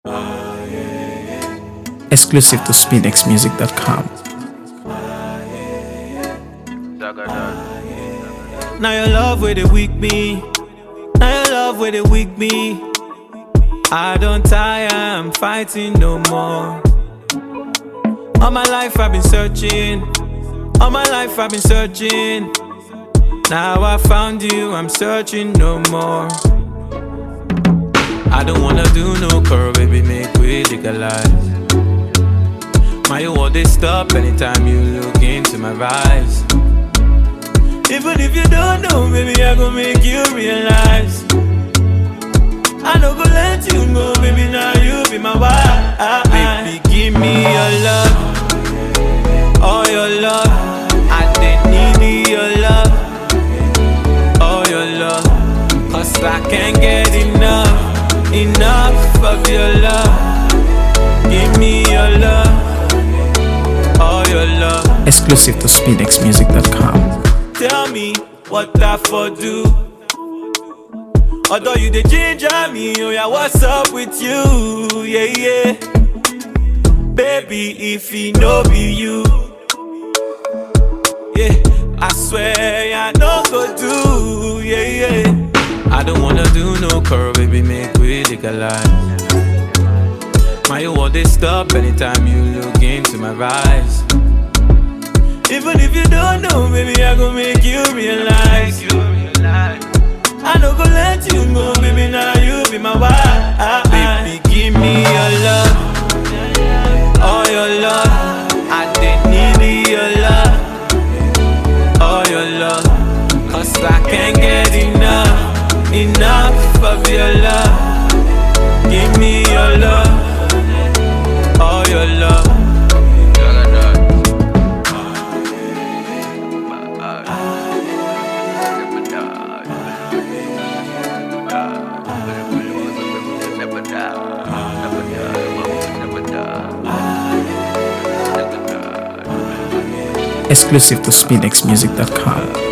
Exclusive to SpinXmusic.com. Now your love where they weak me. Now your love where they weak me. I don't tire, I'm fighting no more. All my life I've been searching. All my life I've been searching. Now I found you, I'm searching no more. I don't wanna do no curl, baby, make we legalize. My world they stop anytime you look into my eyes. Even if you don't know, baby, I gon' make you realize. I don't go let you go, baby, now you be my wife. Baby, give me your love, all your love. I didn't need your love, all your love. Cause I can't get enough of your love. Give me your love, all your love. Exclusive to SpinXmusic.com. Tell me what I for do. Although you the ginger me, oh yeah, what's up with you? Yeah, yeah. Baby, if he no be you, yeah, I swear I no go do, yeah, yeah. I don't wanna do no curl, baby, make we legalize. My world they stop anytime you look into my eyes. Even if you don't know, baby, I gon' make you realize. I don't go let you go, baby, now you be my wife. Baby, give me your love, all your love. I didn't need your love, all your love. Cause I can't get enough of your love. Give me your love, all your love. Exclusive to SpinXmusic.com.